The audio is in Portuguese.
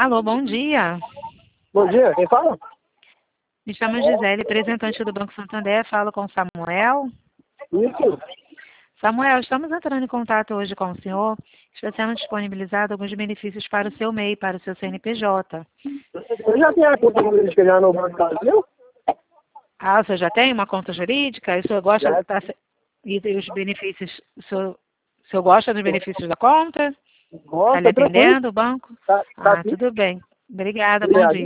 Alô, bom dia. Bom dia, quem fala? Me chamo Gisele, representante do Banco Santander. Falo com Samuel. Isso. Samuel, estamos entrando em contato hoje com o senhor. Está sendo disponibilizado alguns benefícios para o seu MEI, para o seu CNPJ. Eu já tenho a conta jurídica já no Banco do Brasil? Ah, o senhor já tem uma conta jurídica? E o senhor gosta Já. e os benefícios? O senhor gosta dos benefícios da conta? Está lhe Nossa, tranquilo. atendendo o banco? Tá Ah, aqui. tudo bem. Obrigada, bom Obrigado. dia.